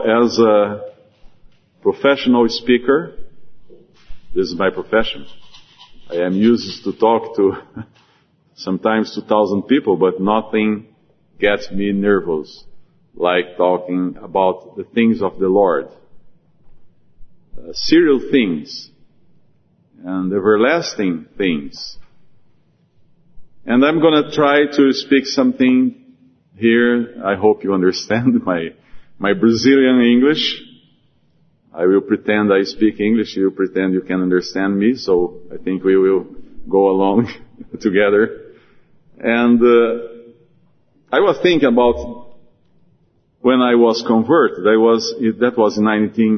as a professional speaker, this is my profession. I am used to talk to sometimes 2,000 people, but nothing gets me nervous like talking about the things of the Lord. Serial things and everlasting things. And I'm going to try to speak something here. I hope you understand my Brazilian English. I will pretend I speak English. You pretend you can understand me. So I think we will go along together. And I was thinking about when I was converted. That was in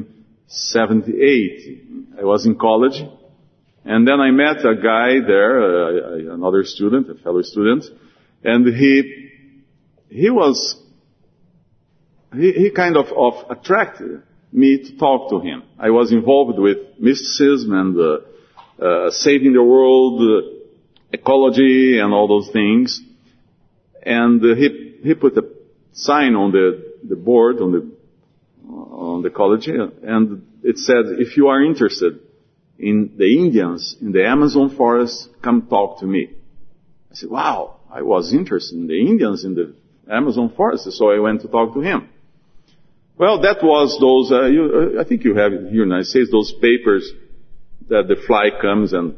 1978. I was in college. And then I met a guy there, another student, a fellow student, and he kind of attracted me to talk to him. I was involved with mysticism and saving the world, ecology, and all those things. And he put a sign on the board on the college, and it said, "If you are interested in the Indians in the Amazon forest, come talk to me." I said, wow, I was interested in the Indians in the Amazon forest, so I went to talk to him. Well, that was those, I think you have it here in the United States, those papers that the fly comes and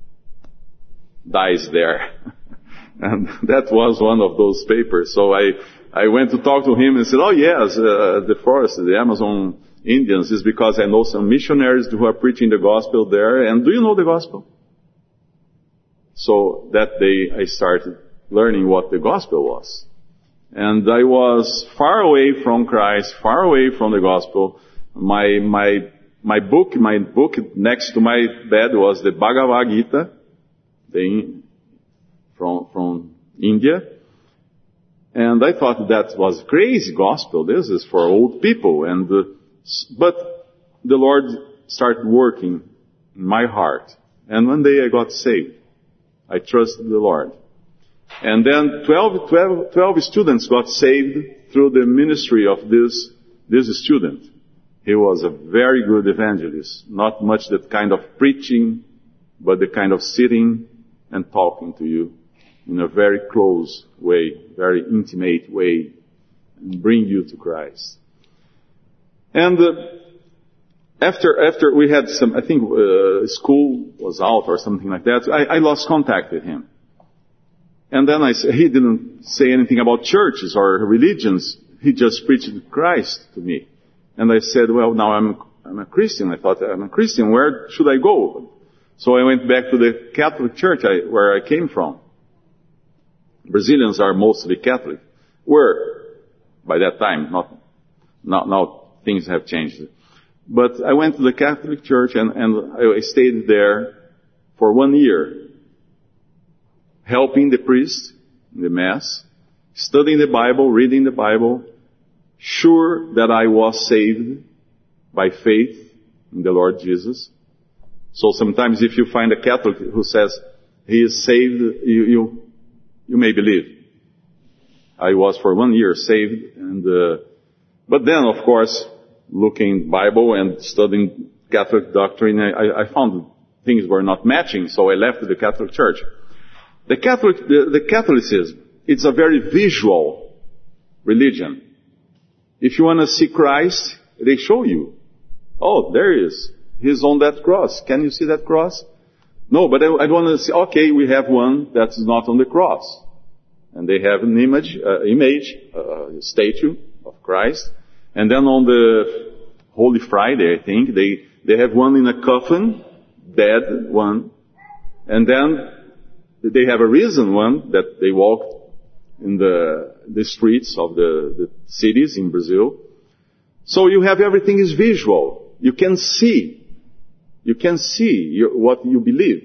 dies there. And that was one of those papers. So I went to talk to him and said, oh yes, the forest, the Amazon Indians, is because I know some missionaries who are preaching the gospel there. And do you know the gospel? So that day I started learning what the gospel was. And I was far away from Christ, far away from the gospel. My book next to my bed was the Bhagavad Gita, from India. And I thought that was crazy gospel. This is for old people. But the Lord started working in my heart. And one day I got saved. I trusted the Lord. And then 12 students got saved through the ministry of this student. He was a very good evangelist. Not much that kind of preaching, but the kind of sitting and talking to you in a very close way, very intimate way, and bring you to Christ. And after we had some, I think school was out or something like that, I lost contact with him. And then he didn't say anything about churches or religions. He just preached Christ to me. And I said, well, now I'm a Christian. I thought, I'm a Christian. Where should I go? So I went back to the Catholic church where I came from. Brazilians are mostly Catholic. Were by that time, now things have changed. But I went to the Catholic church and I stayed there for 1 year, helping the priest in the Mass, studying the Bible, reading the Bible, sure that I was saved by faith in the Lord Jesus. So sometimes if you find a Catholic who says he is saved, you may believe. I was for 1 year saved, but then of course, looking Bible and studying Catholic doctrine, I found things were not matching, so I left the Catholic Church. The Catholicism, it's a very visual religion. If you want to see Christ, they show you. Oh, there he is. He's on that cross. Can you see that cross? No, but I want to say, okay, we have one that's not on the cross. And they have an image, a statue of Christ. And then on the Holy Friday, I think, they have one in a coffin, dead one. And then they have a risen one that they walked in the streets of the cities in Brazil. So you have everything is visual. You can see. You can see what you believe.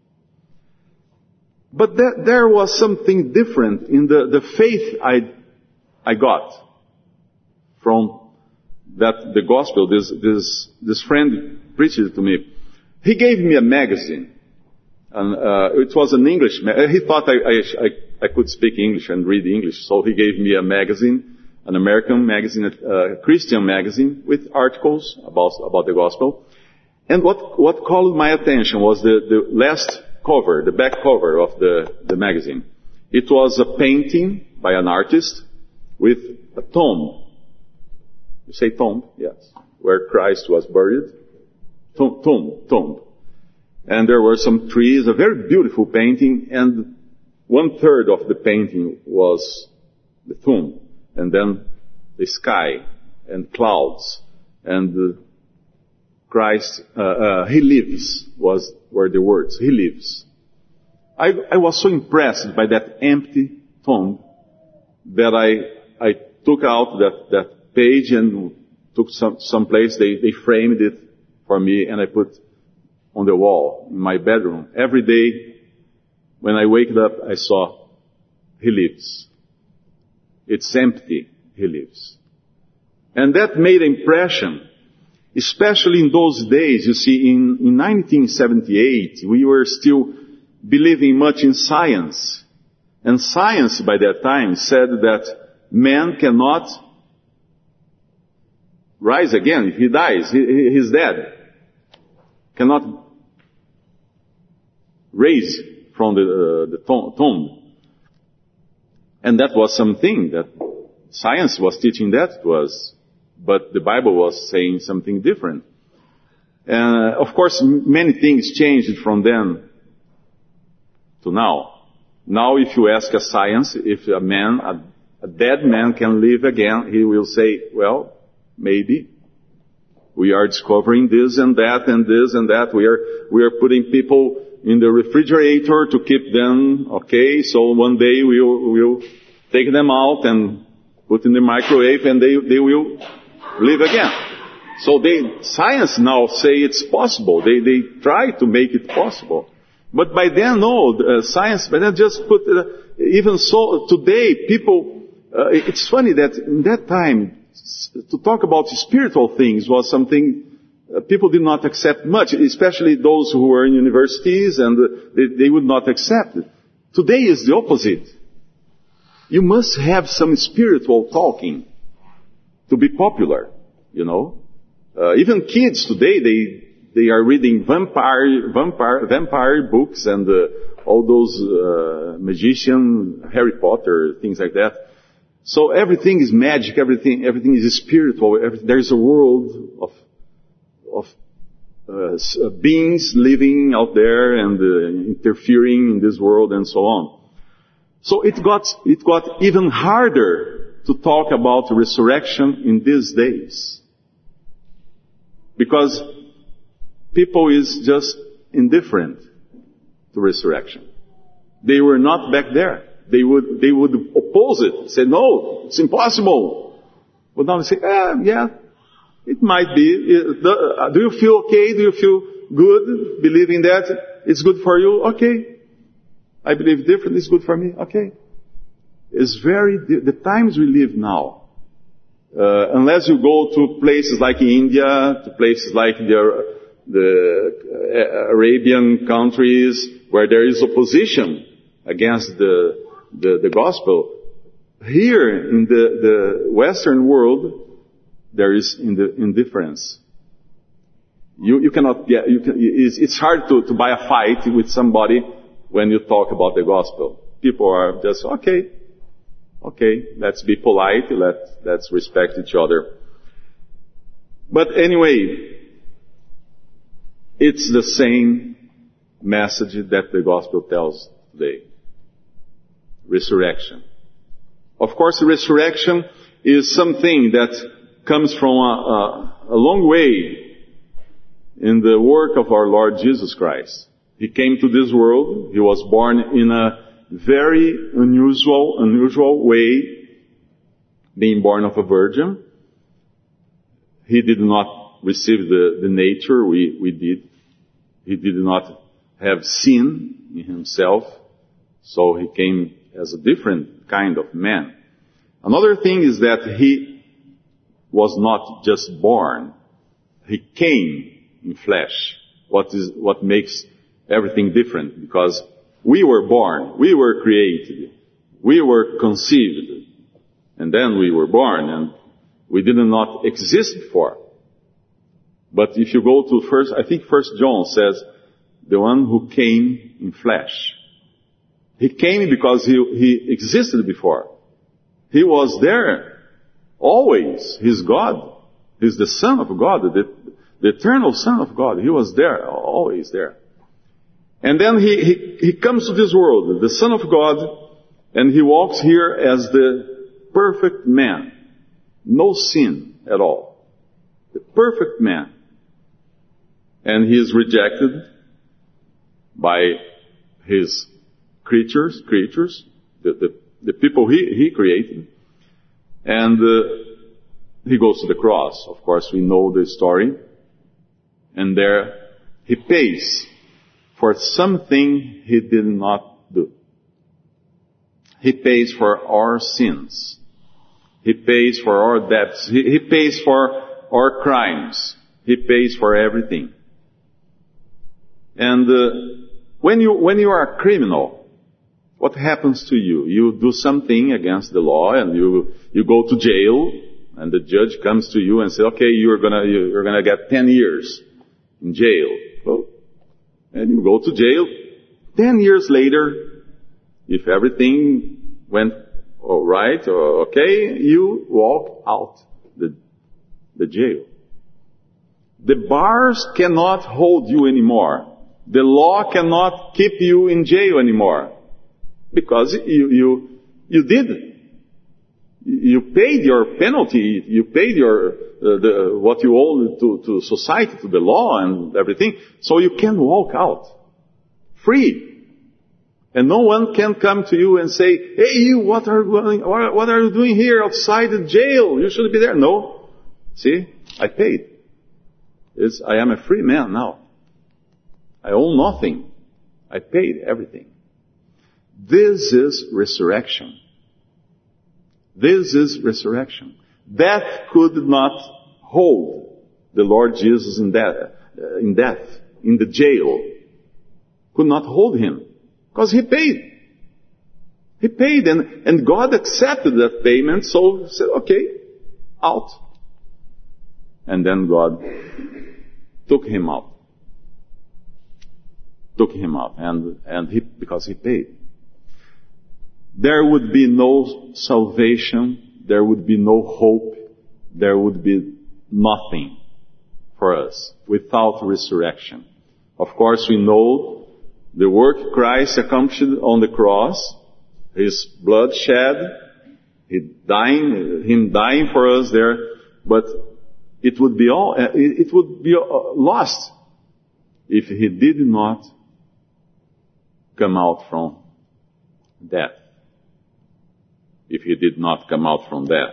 But there was something different in the faith I got from the gospel. This friend preached it to me. He gave me a magazine. And it was an English magazine. He thought I could speak English and read English, so he gave me a magazine, an American magazine, a Christian magazine, with articles about the gospel. And what called my attention was the last cover, the back cover of the magazine. It was a painting by an artist with a tomb. You say tomb? Yes. Where Christ was buried. Tomb. And there were some trees, a very beautiful painting, and 1/3 of the painting was the tomb. And then the sky and clouds and Christ, He lives were the words. He lives. I was so impressed by that empty tomb that I took out that page and took some place. They framed it for me and I put on the wall in my bedroom. Every day when I waked up, I saw He lives. It's empty. He lives. And that made an impression, especially in those days. You see, in 1978, we were still believing much in science. And science by that time said that man cannot rise again. If he dies, he's dead. Cannot raise from the tomb. And that was something that science was teaching that to us. But the Bible was saying something different. Of course, many things changed from then to now. Now, if you ask a science, if a dead man can live again, he will say, well, maybe. We are discovering this and that and this and that. We are putting people in the refrigerator to keep them, okay, so one day we'll take them out and put in the microwave and they will live again. So science now say it's possible. They try to make it possible. But by then, no, science, but then just put, even so, today, people, it's funny that in that time, to talk about spiritual things was something people did not accept much, especially those who were in universities, and they would not accept it. Today is the opposite. You must have some spiritual talking to be popular, you know. Even kids today, they are reading vampire books and all those magician, Harry Potter, things like that. So everything is magic, everything is spiritual. There is a world of beings living out there and interfering in this world and so on. So it got even harder to talk about the resurrection in these days. Because people is just indifferent to resurrection. They were not back there. They would oppose it, say, no, it's impossible. But now they say, yeah, it might be. Do you feel okay? Do you feel good believing that? It's good for you? Okay. I believe different. It's good for me? Okay. It's the times we live now. Unless you go to places like India, to places like the Arabian countries where there is opposition against the gospel. Here in the Western world, there is indifference. You cannot get, it's hard to buy a fight with somebody when you talk about the gospel. People are just, okay, let's be polite, let's respect each other. But anyway, it's the same message that the gospel tells today. Resurrection. Of course, resurrection is something that comes from a long way in the work of our Lord Jesus Christ. He came to this world. He was born in a very unusual way, being born of a virgin. He did not receive the nature we did. He did not have sin in himself, so he came as a different kind of man. Another thing is that he was not just born. He came in flesh. What makes everything different? Because we were born, we were created, we were conceived, And then we were born, and we did not exist before. But if you go to First John says, the one who came in flesh. He came because he existed before. He was there always. He's God. He's the Son of God, the eternal Son of God. He was there, always there. And then he comes to this world, the Son of God, and he walks here as the perfect man. No sin at all. The perfect man. And he is rejected by his creatures, the people he created. And he goes to the cross. Of course, we know the story. And there he pays for something he did not do. He pays for our sins. He pays for our debts. He pays for our crimes. He pays for everything. And when you are a criminal, what happens to you? You do something against the law, and you go to jail, and the judge comes to you and says, okay, you're gonna get 10 years in jail. Well, and you go to jail. 10 years later, if everything went all right or okay, you walk out the jail. The bars cannot hold you anymore. The law cannot keep you in jail anymore. Because you did it. You paid your penalty. You paid what you owe to society, to the law and everything. So you can walk out free. And no one can come to you and say, hey, you, what are you doing here outside the jail? You should be there. No. See, I paid. I am a free man now. I owe nothing. I paid everything. This is resurrection. This is resurrection. Death could not hold the Lord Jesus in death, in the jail. Could not hold him. Because he paid. He paid, and God accepted that payment, so he said, okay, out. And then God took him out. Because he paid. There would be no salvation, there would be no hope, there would be nothing for us without resurrection. Of course, we know the work Christ accomplished on the cross, his blood shed, him dying for us there, but it would be lost if he did not come out from death. If he did not come out from death.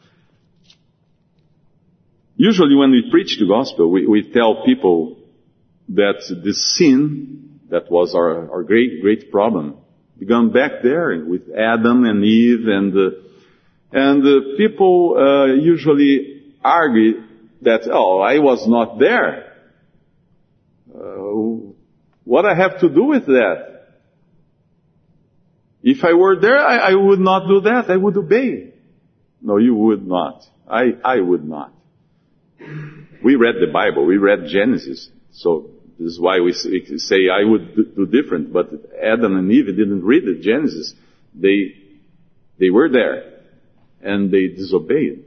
Usually when we preach the gospel, we tell people that the sin that was our great problem began back there with Adam and Eve, and people usually argue that, I was not there. What I have to do with that? If I were there, I would not do that. I would obey. No, you would not. I would not. We read the Bible. We read Genesis. So this is why we say I would do different. But Adam and Eve didn't read the Genesis. They were there. And they disobeyed.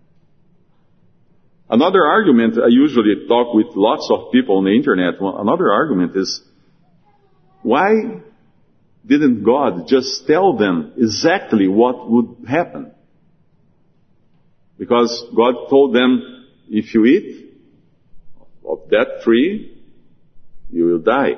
Another argument, I usually talk with lots of people on the internet. Another argument is, why didn't God just tell them exactly what would happen? Because God told them, if you eat of that tree, you will die.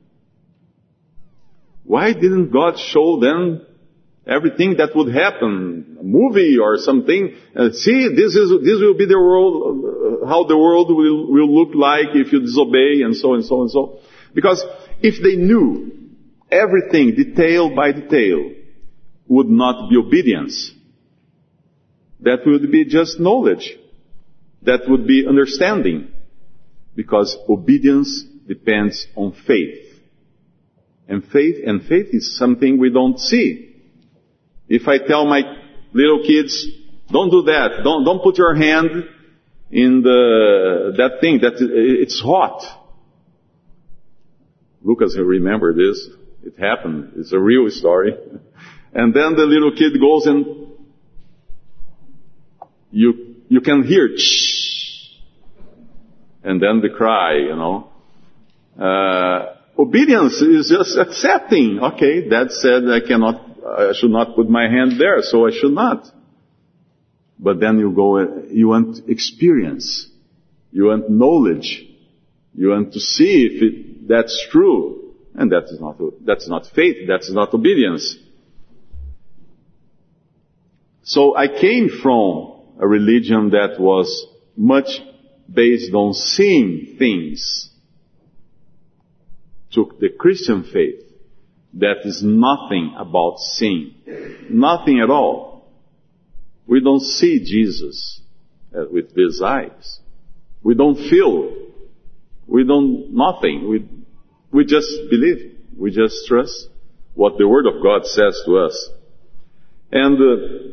Why didn't God show them everything that would happen? A movie or something? See, this will be the world, how the world will look like if you disobey, and so and so and so. Because if they knew everything, detail by detail, would not be obedience. That would be just knowledge. That would be understanding. Because obedience depends on faith. And faith is something we don't see. If I tell my little kids, don't do that. Don't put your hand in that thing that it's hot. Lucas, remember this. It happened. It's a real story. And then the little kid goes and you can hear shh. And then the cry, Obedience is just accepting. Okay, Dad said I should not put my hand there, so I should not. But then you want experience. You want knowledge. You want to see if that's true. And that's not faith. That's not obedience. So I came from a religion that was much based on seeing things, to the Christian faith that is nothing about seeing. Nothing at all. We don't see Jesus with these eyes. We don't feel. Nothing. We just believe. We just trust what the Word of God says to us. And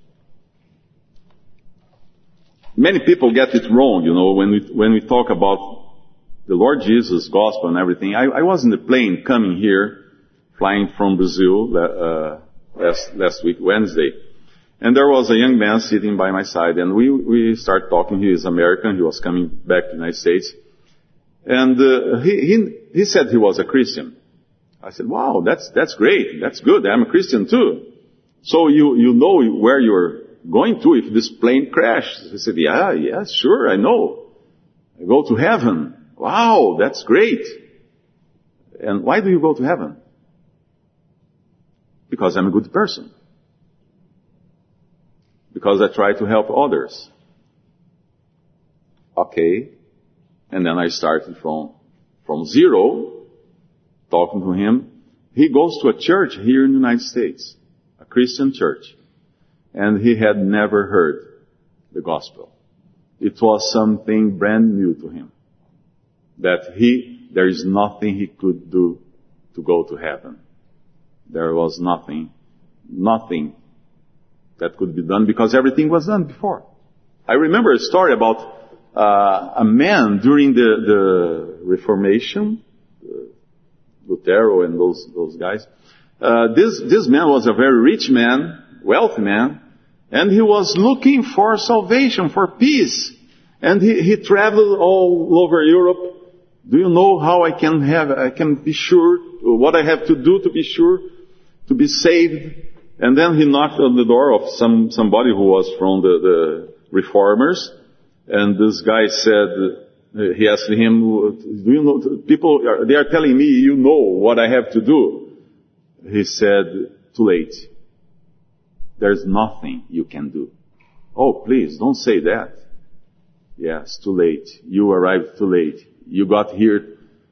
many people get it wrong, when we talk about the Lord Jesus' gospel and everything. I was in the plane coming here, flying from Brazil last week, Wednesday. And there was a young man sitting by my side, and we started talking. He is American. He was coming back to the United States. And he said he was a Christian. I said, wow, that's great. That's good. I'm a Christian too. So you know where you're going to if this plane crashes. He said, yeah, sure, I know. I go to heaven. Wow, that's great. And why do you go to heaven? Because I'm a good person. Because I try to help others. Okay. And then I started from zero, talking to him. He goes to a church here in the United States, a Christian church. And he had never heard the gospel. It was something brand new to him. That there is nothing he could do to go to heaven. There was nothing that could be done because everything was done before. I remember a story about a man during the Reformation, Lutero and those guys. This man was a very rich man, wealthy man, and he was looking for salvation, for peace. And he traveled all over Europe. Do you know how I can be sure, what I have to do to be sure, to be saved? And then he knocked on the door of somebody who was from the Reformers. And this guy said, he asked him, do you know, people, they are telling me you know what I have to do. He said, too late. There's nothing you can do. Oh, please, don't say that. Yes, too late. You arrived too late. You got here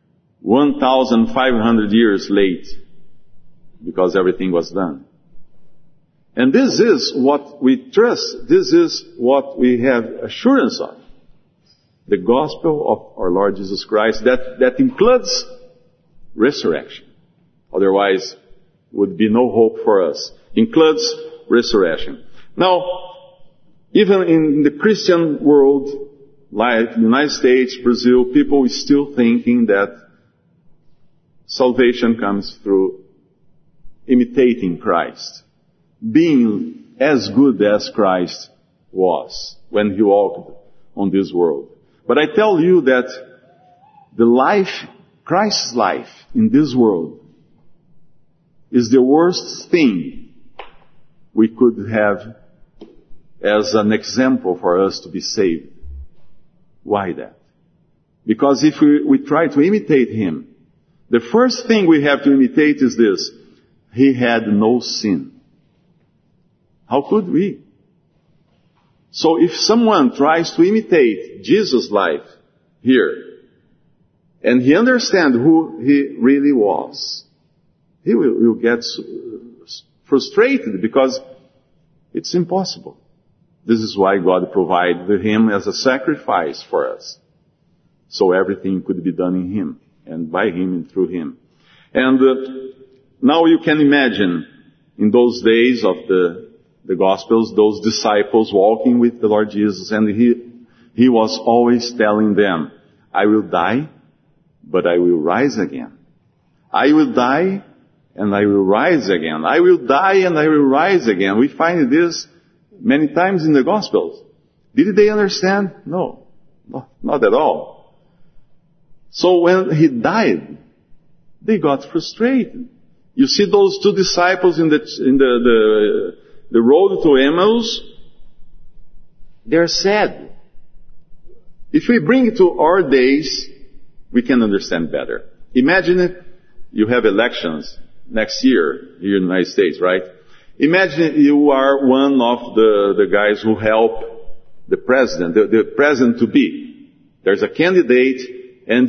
1,500 years late because everything was done. And this is what we trust. This is what we have assurance of. The gospel of our Lord Jesus Christ that includes resurrection. Otherwise, would be no hope for us. Includes resurrection. Now, even in the Christian world, like the United States, Brazil, people are still thinking that salvation comes through imitating Christ. Being as good as Christ was when he walked on this world. But I tell you that Christ's life in this world is the worst thing we could have as an example for us to be saved. Why that? Because if we try to imitate him, the first thing we have to imitate is this. He had no sin. How could we? So if someone tries to imitate Jesus' life here, and he understands who he really was, he will get frustrated because it's impossible. This is why God provided him as a sacrifice for us. So everything could be done in him, and by him and through him. And now you can imagine, in those days of the the Gospels, those disciples walking with the Lord Jesus, and he was always telling them, I will die, but I will rise again. I will die, and I will rise again. I will die, and I will rise again. We find this many times in the Gospels. Did they understand? No, not at all. So when he died, they got frustrated. You see those two disciples in the road to Emmaus, they're sad. If we bring it to our days, we can understand better. Imagine if you have elections next year here in the United States, right? Imagine you are one of the guys who help the president, the president to be. There's a candidate, and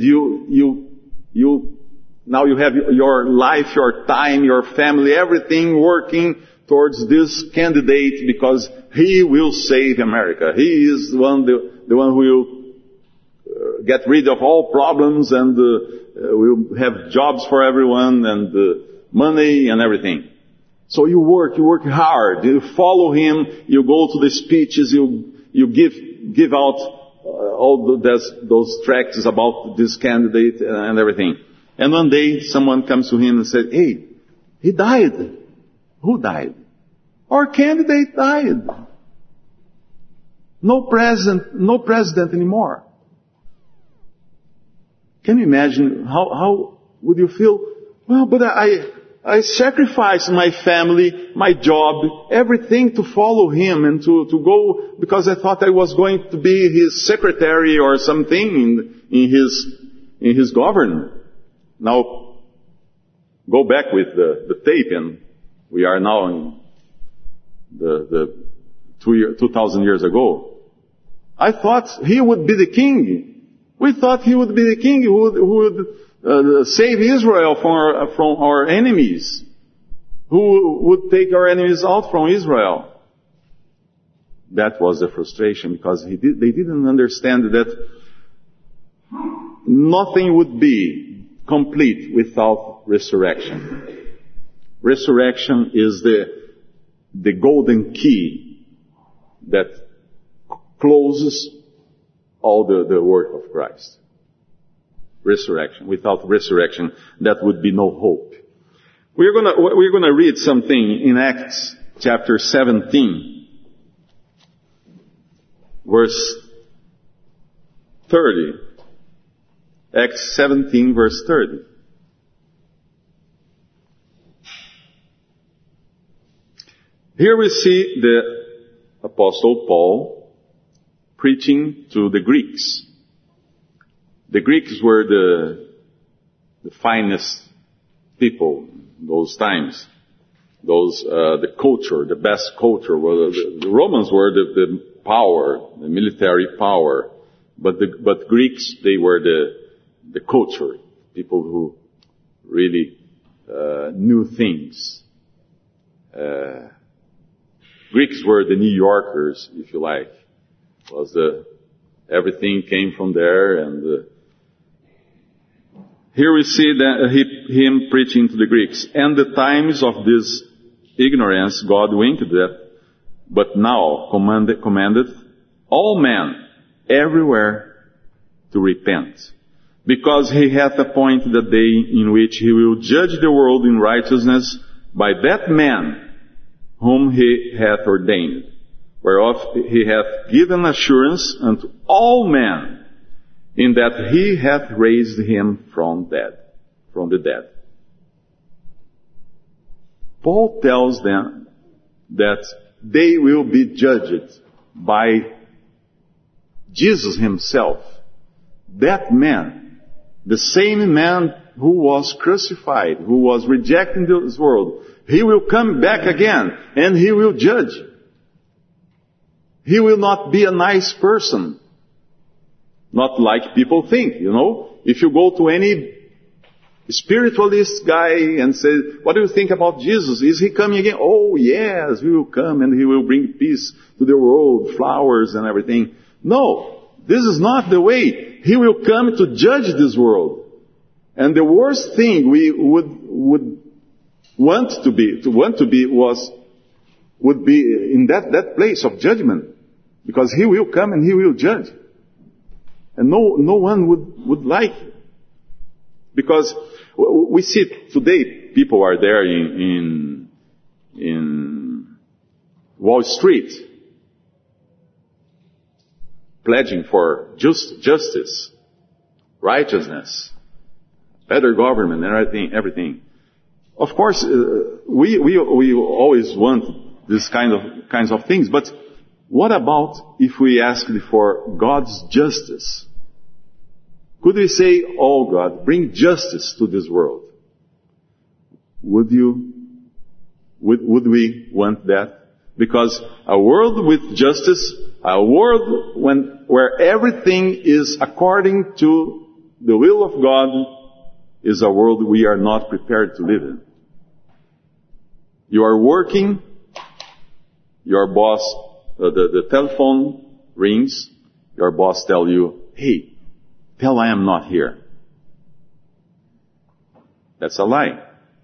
now you have your life, your time, your family, everything working towards this candidate because he will save America. He is the one who will get rid of all problems and will have jobs for everyone and money and everything. So you work hard, you follow him, you go to the speeches, you give out all those tracts about this candidate and everything. And one day someone comes to him and says, hey, he died. Who died? Our candidate died. No president anymore. Can you imagine how would you feel? Well, but I sacrificed my family, my job, everything to follow him and to go because I thought I was going to be his secretary or something in his government. Now, go back with the tape, and we are now in the 2,000 years ago. I thought he would be the king. We thought he would be the king who would save Israel from our enemies, who would take our enemies out from Israel. That was the frustration because they didn't understand that nothing would be complete without resurrection. Resurrection is the golden key that closes all the work of Christ. Resurrection. Without resurrection, that would be no hope. We're gonna read something in Acts chapter 17, verse 30. Acts 17 verse 30. Here we see the Apostle Paul preaching to the Greeks. The Greeks were the finest people in those times. The culture, the best culture. The Romans were the power, the military power. But Greeks, they were the culture, people who really knew things. Greeks were the New Yorkers, if you like. Everything came from there, and here we see him preaching to the Greeks. And the times of this ignorance God winked at, but now commanded all men everywhere to repent. Because he hath appointed a day in which he will judge the world in righteousness by that man whom he hath ordained, whereof he hath given assurance unto all men, in that he hath raised him from the dead. Paul tells them that they will be judged by Jesus himself. That man, the same man who was crucified, who was rejecting this world, he will come back again and he will judge. He will not be a nice person. Not like people think, If you go to any spiritualist guy and say, what do you think about Jesus? Is he coming again? Oh yes, he will come and he will bring peace to the world, flowers and everything. No, this is not the way. He will come to judge this world. And the worst thing we would want to be was would be in that place of judgment, because He will come and He will judge. And no one would like it. Because we see today, people are there in Wall Street, pledging for justice, righteousness, better government, and everything. Of course, we always want this kinds of things, but what about if we asked for God's justice? Could we say, oh God, bring justice to this world? Would we want that? Because a world with justice, a world where everything is according to the will of God, is a world we are not prepared to live in. You are working, your boss, the telephone rings, your boss tells you, hey, tell I am not here. That's a lie.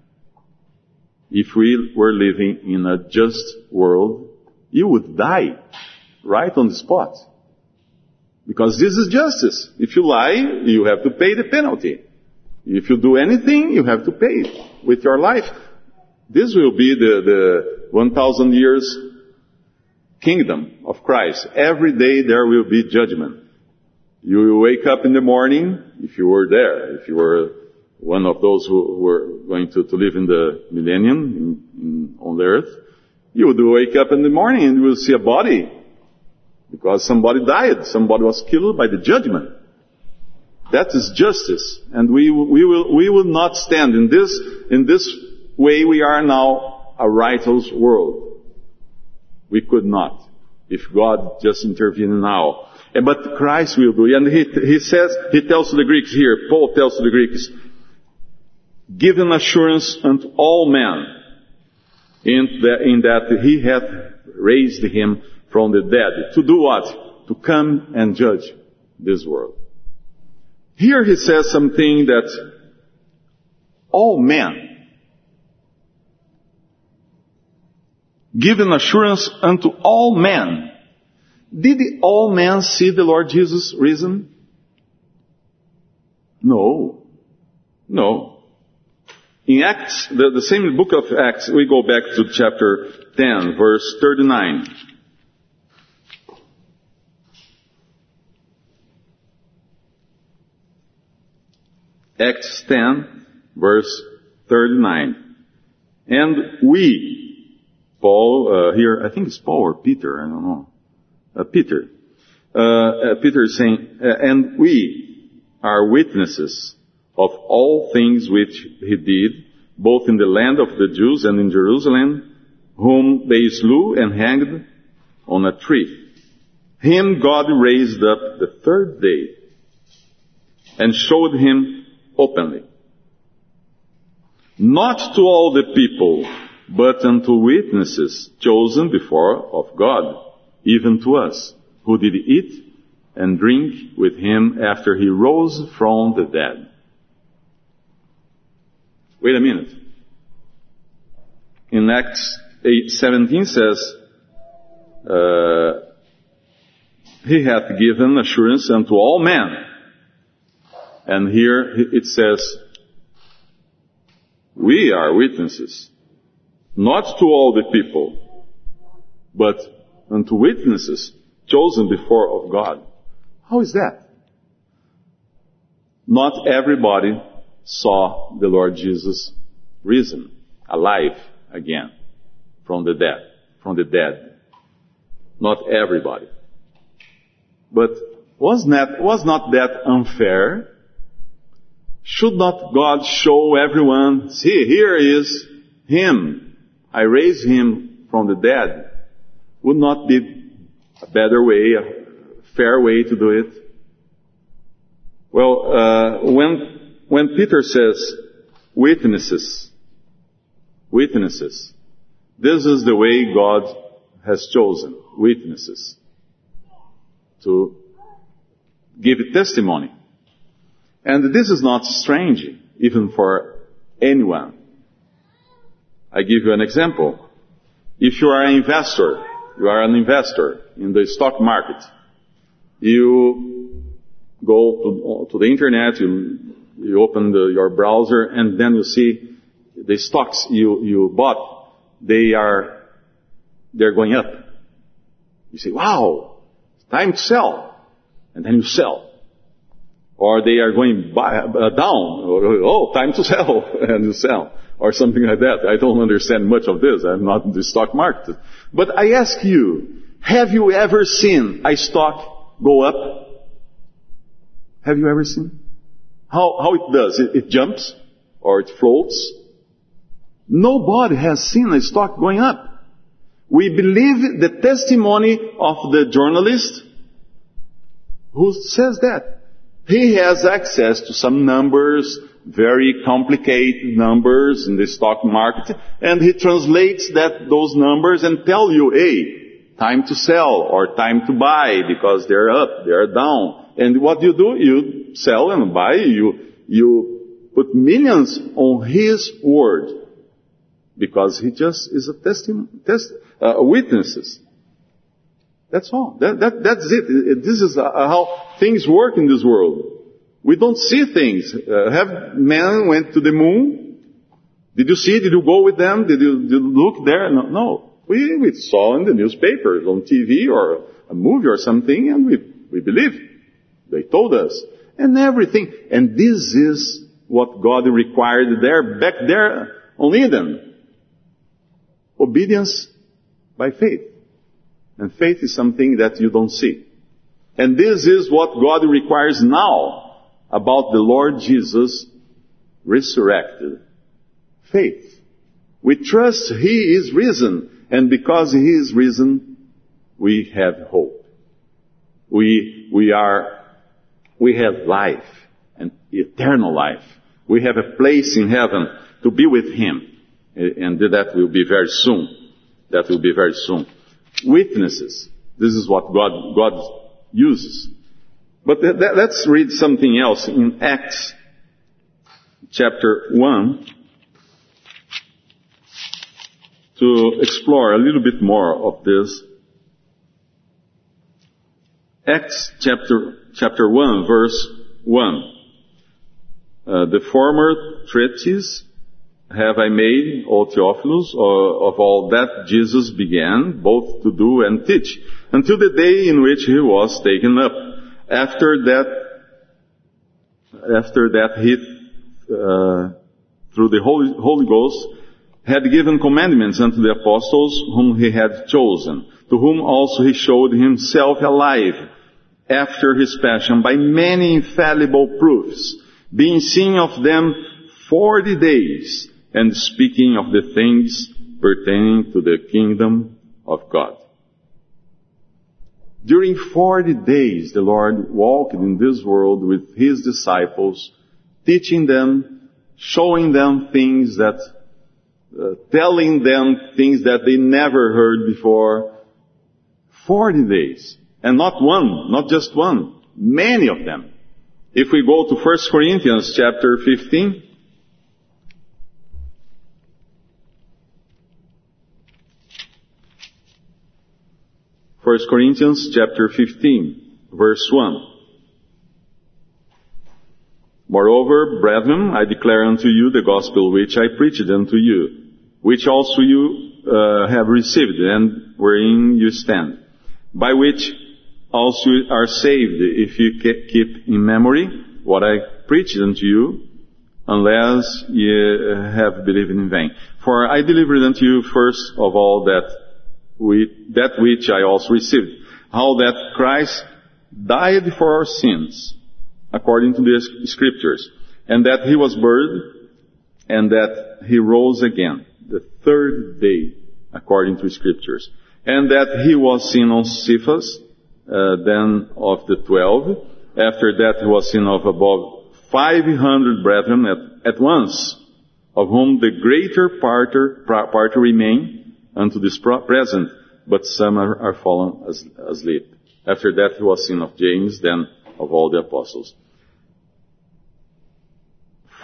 If we were living in a just world, you would die right on the spot. Because this is justice. If you lie, you have to pay the penalty. If you do anything, you have to pay with your life. This will be the 1,000 years kingdom of Christ. Every day there will be judgment. You will wake up in the morning, if you were there, if you were one of those who were going to live in the millennium on the earth, you would wake up in the morning and you will see a body. Because somebody died, somebody was killed by the judgment. That is justice. And we will not stand in this way we are now, a righteous world. We could not, if God just intervened now. But Christ will do. And he tells to the Greeks here, Paul tells to the Greeks, give an assurance unto all men, in that He hath raised Him from the dead. To do what? To come and judge this world. Here he says something that all men, give an assurance unto all men. Did all men see the Lord Jesus risen? No. In Acts, the same book of Acts, we go back to chapter 10, verse 39. Acts 10, verse 39. And we, Paul, here, I think it's Paul or Peter, I don't know. Peter is saying, and we are witnesses of all things which He did, both in the land of the Jews and in Jerusalem, whom they slew and hanged on a tree. Him God raised up the third day, and showed Him openly, not to all the people, but unto witnesses chosen before of God, even to us, who did eat and drink with Him after He rose from the dead. Wait a minute. In Acts 8:17 says, He hath given assurance unto all men. And here it says, we are witnesses, not to all the people, but unto witnesses chosen before of God. How is that? Not everybody saw the Lord Jesus risen, alive again, from the dead. Not everybody. But was not that unfair? Should not God show everyone, see, here is Him. I raised Him from the dead. Would not be a better way, a fair way to do it? Well, when Peter says witnesses, this is the way God has chosen, witnesses, to give testimony. And this is not strange, even for anyone. I give you an example. If you are an investor in the stock market, you go to the internet, you open your browser, and then you see the stocks you bought, they're going up. You say, wow, it's time to sell. And then you sell. Or they are going down. Oh, time to sell. And you sell. Or something like that. I don't understand much of this. I'm not in the stock market. But I ask you, have you ever seen a stock go up? Have you ever seen? How it does? It jumps? Or it floats? Nobody has seen a stock going up. We believe the testimony of the journalist who says that. He has access to some numbers, very complicated numbers in the stock market, and he translates those numbers and tell you, hey, time to sell or time to buy because they're up, they're down. And what you do, you sell and buy, you put millions on his word because he just is a witnesses. That's all. That's it. This is how things work in this world. We don't see things. Have men went to the moon? Did you see? Did you go with them? Did you look there? No. We saw in the newspapers, on TV, or a movie or something, and we believe. They told us. And everything. And this is what God required back there on Eden. Obedience by faith. And faith is something that you don't see. And this is what God requires now about the Lord Jesus resurrected. Faith. We trust He is risen. And because He is risen, we have hope. We have life. And eternal life. We have a place in heaven to be with Him. And that will be very soon. That will be very soon. Witnesses. This is what God uses. But let's read something else in Acts chapter 1 to explore a little bit more of this. Acts chapter 1 verse 1. The former treatise have I made, O Theophilus, of all that Jesus began both to do and teach, until the day in which He was taken up. After that He, through the Holy Ghost, had given commandments unto the apostles whom He had chosen, to whom also He showed Himself alive after His passion by many infallible proofs, being seen of them 40 days, and speaking of the things pertaining to the kingdom of God. During 40 days, the Lord walked in this world with His disciples, teaching them, showing them things telling them things that they never heard before. 40 days. And not one, not just one, many of them. If we go to 1 Corinthians chapter 15, 1 Corinthians chapter 15, verse 1. Moreover, brethren, I declare unto you the gospel which I preached unto you, which also you have received, and wherein you stand, by which also are saved, if you keep in memory what I preached unto you, unless ye have believed in vain. For I delivered unto you first of all that which I also received, how that Christ died for our sins, according to the Scriptures, and that He was buried, and that He rose again, the third day, according to the Scriptures, and that He was seen on Cephas, then of the 12, after that He was seen of above 500 brethren at once, of whom the greater part remain unto this present, but some are fallen asleep. After that He was seen of James, then of all the apostles.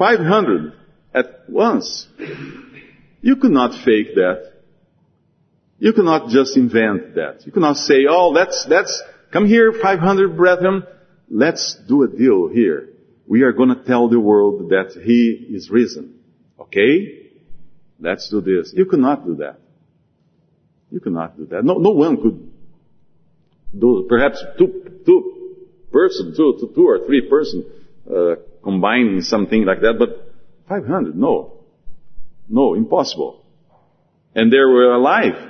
500 at once. You could not fake that. You cannot just invent that. You cannot say, oh, let's come here, 500 brethren, let's do a deal here. We are going to tell the world that He is risen. Okay? Let's do this. You cannot do that. You cannot do that. No one could do, perhaps two or three persons, combining something like that, but 500, no. No, impossible. And they were alive.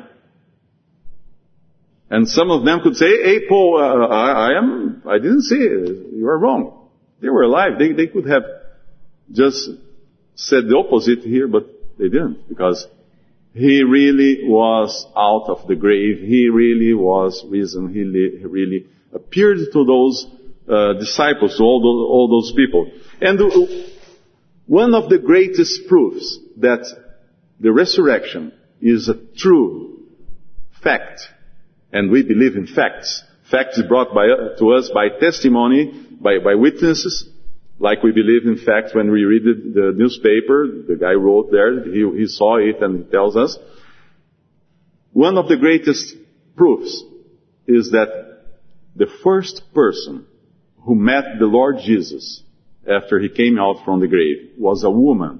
And some of them could say, hey Paul, I didn't see it. You are wrong. They were alive. They could have just said the opposite here, but they didn't, because He really was out of the grave. He really was risen. He really appeared to those disciples, to all those people. And one of the greatest proofs that the resurrection is a true fact, and we believe in facts. Facts brought to us by testimony, by witnesses, like we believe in facts when we read the newspaper. The guy wrote there, he saw it and tells us. One of the greatest proofs is that the first person who met the Lord Jesus after He came out from the grave was a woman.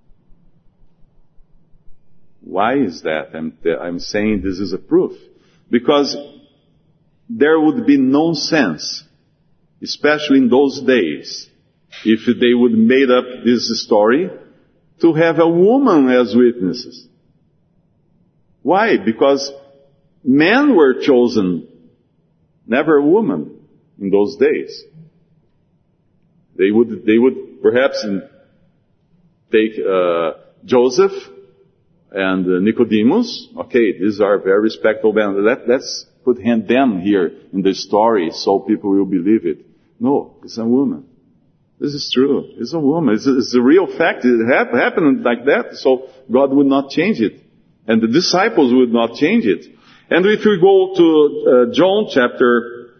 Why is that? I'm saying this is a proof. Because there would be no sense, especially in those days, if they would made up this story, to have a woman as witnesses. Why? Because men were chosen, never a woman in those days. They would perhaps take Joseph and Nicodemus. Okay, these are very respectable men. Let's put them here in the story so people will believe it. No, it's a woman. This is true. It's a woman. It's a real fact. It happened like that, so God would not change it. And the disciples would not change it. And if we go to John chapter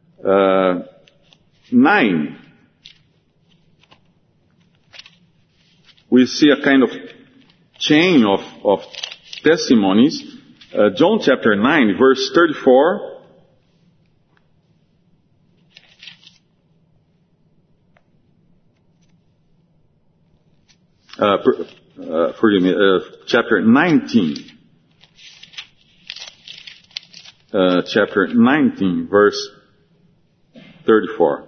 9, we see a kind of chain of testimonies. John chapter 9, verse 34. Chapter 19. Chapter 19, verse 34.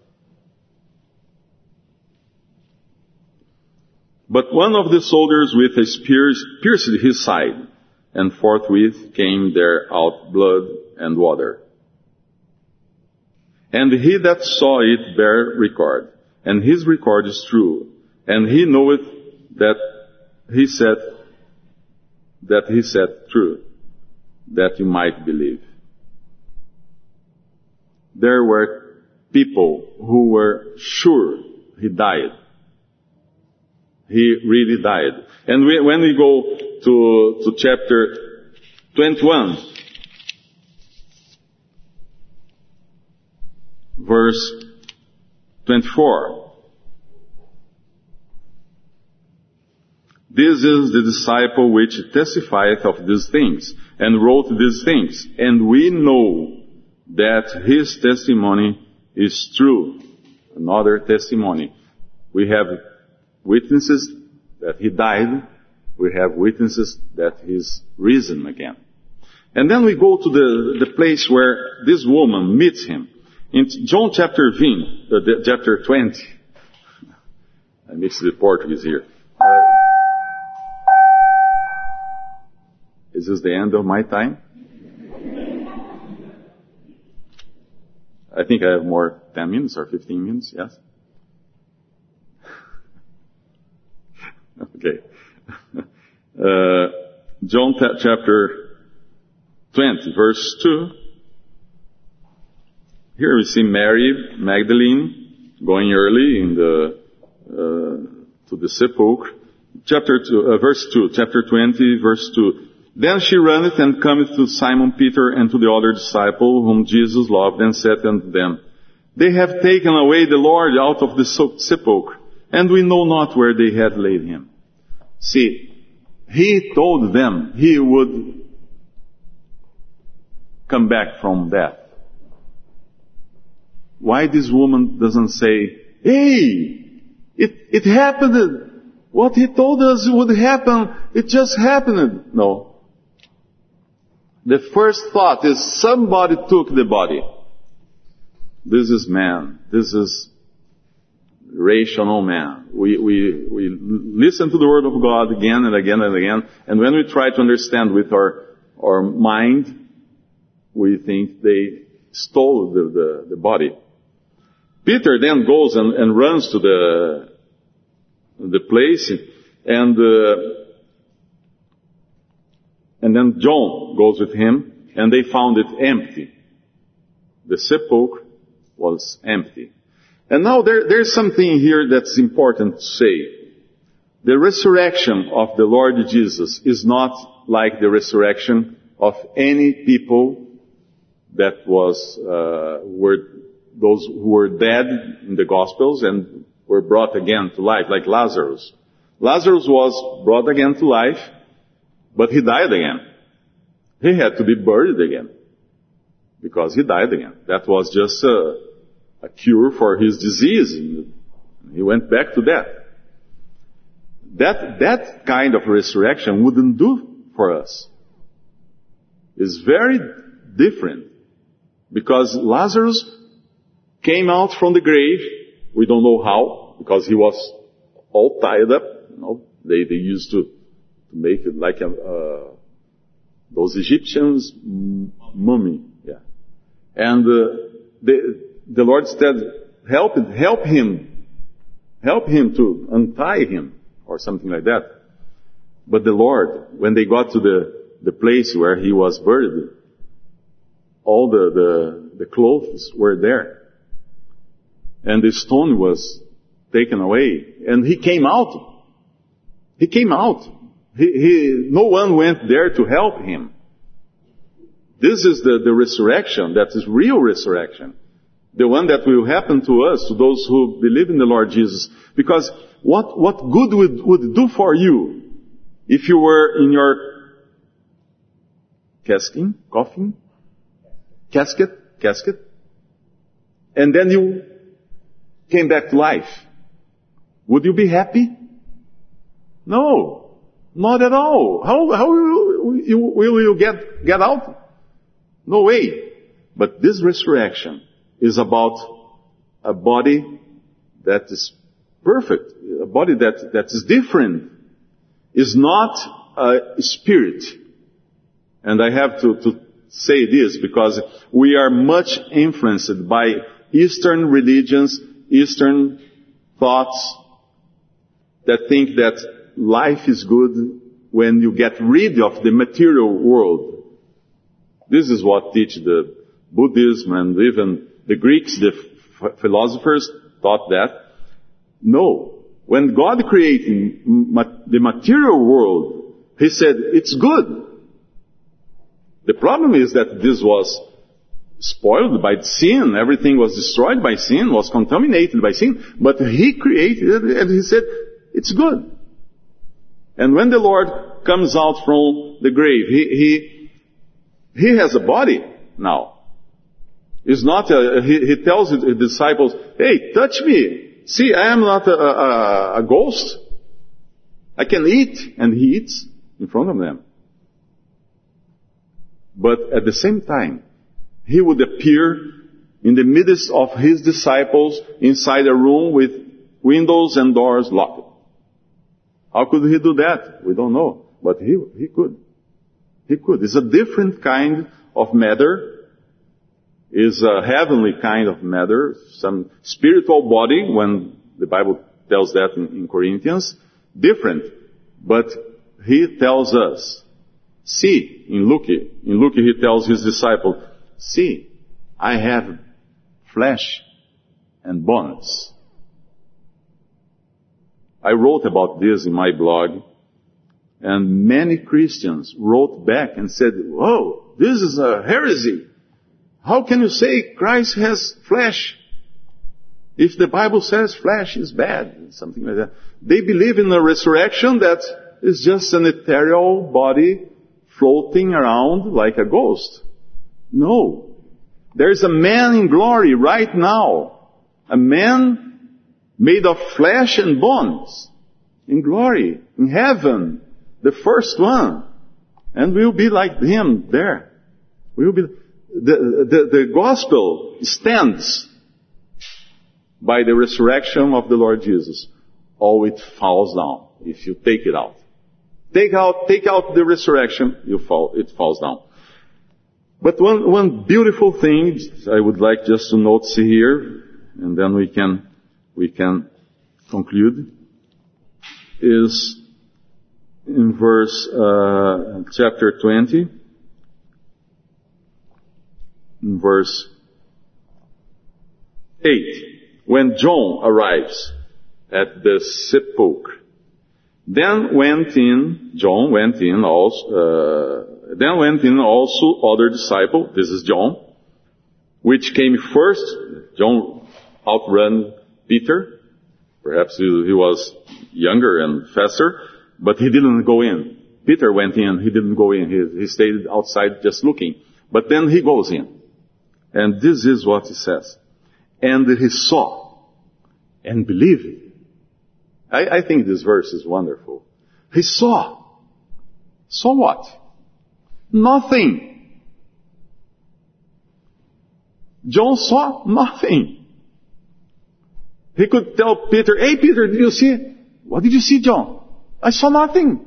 But one of the soldiers with a spear pierced his side, and forthwith came there out blood and water. And he that saw it bare record, and his record is true, and he knoweth that he said true, that you might believe. There were people who were sure he died. He really died. And when we go to chapter 21, verse 24. This is the disciple which testifieth of these things, and wrote these things. And we know that his testimony is true. Another testimony. We have witnesses that he died. We have witnesses that he's risen again. And then we go to the place where this woman meets him. In John chapter 20. I mixed the Portuguese here. Is this the end of my time? I think I have more 10 minutes or 15 minutes, yes? Okay. John chapter 20, verse 2. Here we see Mary Magdalene going early to the sepulchre. Verse 2, chapter 20, verse 2. Then she runneth and cometh to Simon Peter and to the other disciple whom Jesus loved, and said unto them, They have taken away the Lord out of the sepulchre, and we know not where they had laid him. See, he told them he would come back from death? Why this woman doesn't say, hey, it happened. What he told us would happen, it just happened. No. The first thought is somebody took the body. This is man. This is rational man. We listen to the word of God again and again and again, and when we try to understand with our mind, we think they stole the body. Peter then goes and runs to the place, and then John goes with him, and they found it empty. The sepulchre was empty. And now there's something here that's important to say. The resurrection of the Lord Jesus is not like the resurrection of any people that were those who were dead in the Gospels and were brought again to life, like Lazarus. Lazarus was brought again to life, but he died again. He had to be buried again, because he died again. That was just a cure for his disease. He went back to death. That kind of resurrection wouldn't do for us. It's very different, because Lazarus came out from the grave. We don't know how, because he was all tied up. They used to make it like those Egyptians mummy. Yeah. And the Lord said, help him to untie him, or something like that. But the Lord, when they got to the place where he was buried, all the clothes were there. And the stone was taken away. And he came out. He came out. No one went there to help him. This is the resurrection, that is real resurrection. The one that will happen to us, to those who believe in the Lord Jesus. Because what good would it do for you if you were in your casket, and then you came back to life? Would you be happy? No, not at all. How will you get out? No way. But this resurrection is about a body that is perfect, a body that is different, is not a spirit. And I have to say this because we are much influenced by Eastern religions, Eastern thoughts that think that life is good when you get rid of the material world. This is what teach the Buddhism, and even the Greeks, the philosophers taught that. No. When God created the material world, He said, it's good. The problem is that this was spoiled by sin. Everything was destroyed by sin, was contaminated by sin. But He created it and He said, it's good. And when the Lord comes out from the grave, He has a body now. It's not He tells His disciples, hey, touch me. See, I am not a ghost. I can eat. And He eats in front of them. But at the same time, He would appear in the midst of His disciples inside a room with windows and doors locked. How could He do that? We don't know. But He could. He could. It's a different kind of matter. It's a heavenly kind of matter. Some spiritual body, when the Bible tells that in Corinthians. Different. But He tells us, see, in Luke He tells His disciples, see, I have flesh and bones. I wrote about this in my blog, and many Christians wrote back and said, whoa, this is a heresy. How can you say Christ has flesh if the Bible says flesh is bad? Something like that. They believe in a resurrection that is just an ethereal body floating around like a ghost. No. There is a man in glory right now. A man made of flesh and bones. In glory. In heaven. The first one. And we'll be like him there. We'll be, the gospel stands by the resurrection of the Lord Jesus. Or it falls down if you take it out. Take out the resurrection, it falls down. But one beautiful thing I would like just to note here, and then we can conclude, is in chapter 20, in verse 8, when John arrives at the sepulchre. Then went in also other disciple, this is John, which came first. John outran Peter. Perhaps he was younger and faster, but he didn't go in. Peter went in, he didn't go in. He stayed outside just looking. But then he goes in. And this is what he says. And he saw and believed. I think this verse is wonderful. He saw. Saw what? Nothing. John saw nothing. He could tell Peter, hey Peter, did you see? What did you see, John? I saw nothing.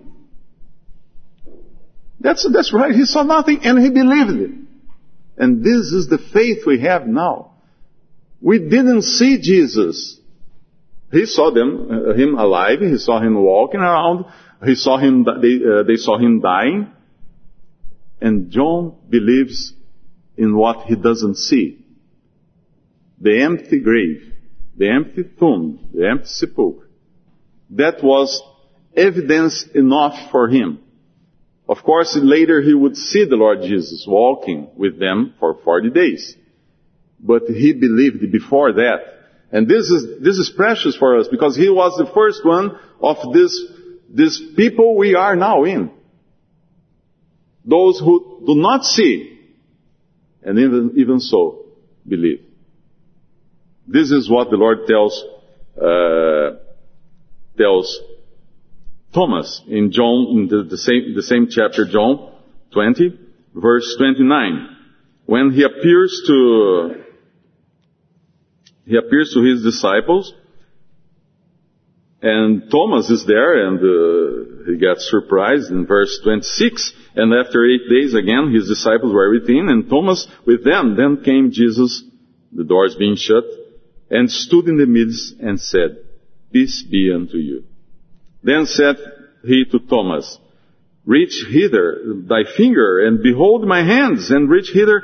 That's right, he saw nothing and he believed it. And this is the faith we have now. We didn't see Jesus. He saw him alive. He saw him walking around. He saw him. They saw him dying. And John believes in what he doesn't see. The empty grave, the empty tomb, the empty sepulchre. That was evidence enough for him. Of course, later he would see the Lord Jesus walking with them for 40 days. But he believed before that. And this is precious for us because he was the first one of this people we are now in. Those who do not see and even so believe. This is what the Lord tells Thomas in John, in the same chapter, John 20, verse 29, when he appears to his disciples, and Thomas is there, and he gets surprised in verse 26, and after 8 days again, his disciples were within, and Thomas with them. Then came Jesus, the doors being shut, and stood in the midst, and said, Peace be unto you. Then said he to Thomas, Reach hither thy finger, and behold my hands, and reach hither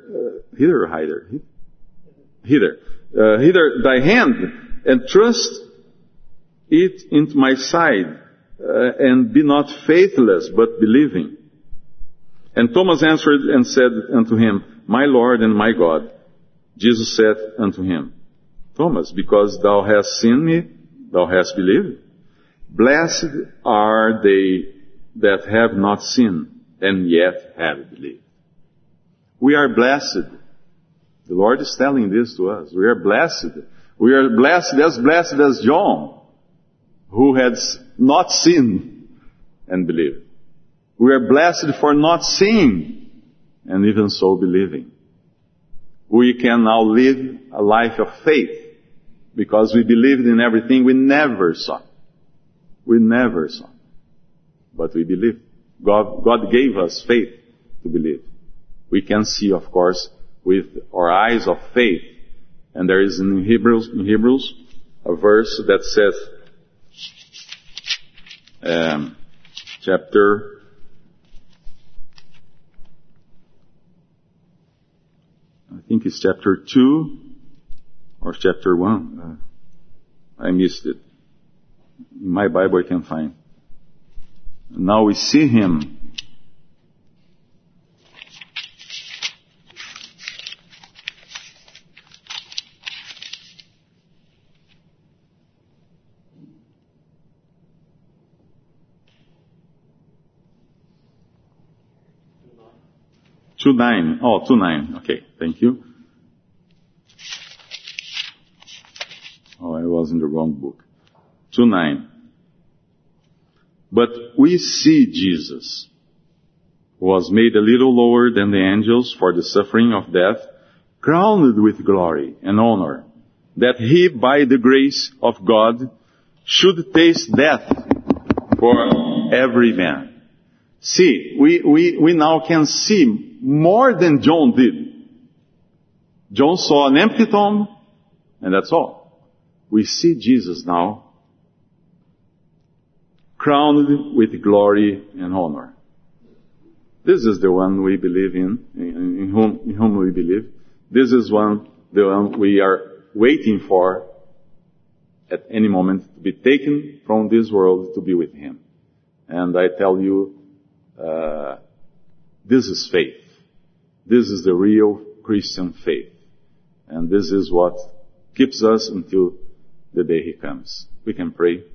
thy hand, and trust it into my side, and be not faithless, but believing. And Thomas answered and said unto him, My Lord and my God. Jesus said unto him, Thomas, because thou hast seen me, thou hast believed. Blessed are they that have not seen, and yet have believed. We are blessed. The Lord is telling this to us. We are blessed. We are blessed as John, who had not seen and believed. We are blessed for not seeing and even so believing. We can now live a life of faith because we believed in everything we never saw. We never saw. But we believe. God gave us faith to believe. We can see, of course, with our eyes of faith. And there is in Hebrews a verse that says, I think it's chapter 2 or chapter 1. I missed it. In my Bible I can find. Now we see him. 2:9. Oh, 2:9. Okay, thank you. Oh, I was in the wrong book. 2:9. But we see Jesus was made a little lower than the angels for the suffering of death, crowned with glory and honor, that he, by the grace of God, should taste death for every man. See, we now can see more than John did. John saw an empty tomb, and that's all. We see Jesus now, crowned with glory and honor. This is the one we believe in whom we believe. This is the one we are waiting for at any moment to be taken from this world to be with Him. And I tell you, this is faith. This is the real Christian faith. And this is what keeps us until the day He comes. We can pray.